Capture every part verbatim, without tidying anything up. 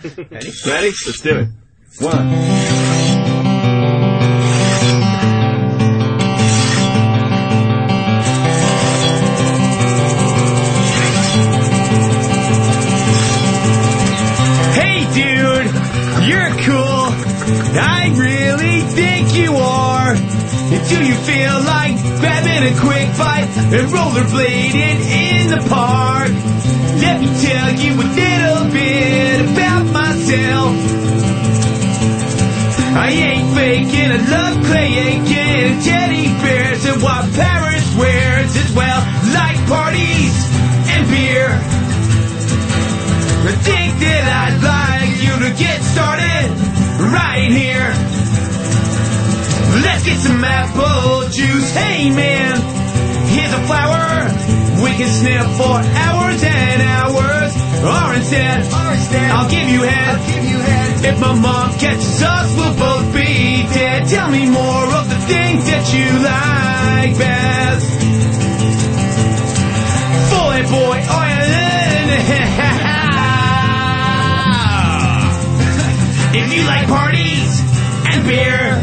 Ready? Ready? Let's do it. One. Hey, dude, you're cool. I really think you are. Do you feel like grabbing a quick bite and rollerblading in the park? Let me tell you a little bit about myself. I ain't faking, I love clay aching, teddy bears and what Paris wears as well, like parties and beer. I think that I'd like you to get started right here. Let's get some apple juice. Hey man, here's a flower we can sniff for hours and hours. Or instead, I'll give you head. If my mom catches us, we'll both be dead. Tell me more of the things that you like best. Boy, boy, oil. If you like parties and beer,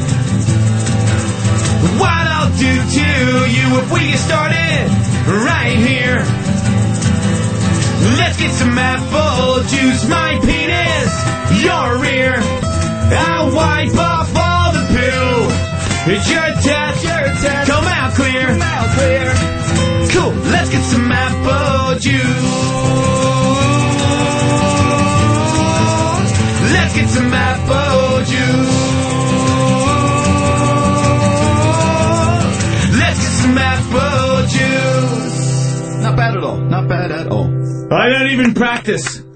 what I'll do to you if we get started right here. Let's get some apple juice, my penis, your rear. I'll wipe off all the poo. It's your test, your test. Come out clear, come out clear. Cool, let's get some apple juice. Let's get some apple juice. Let's get some apple juice. Not bad at all. Not bad at all. I don't even practice.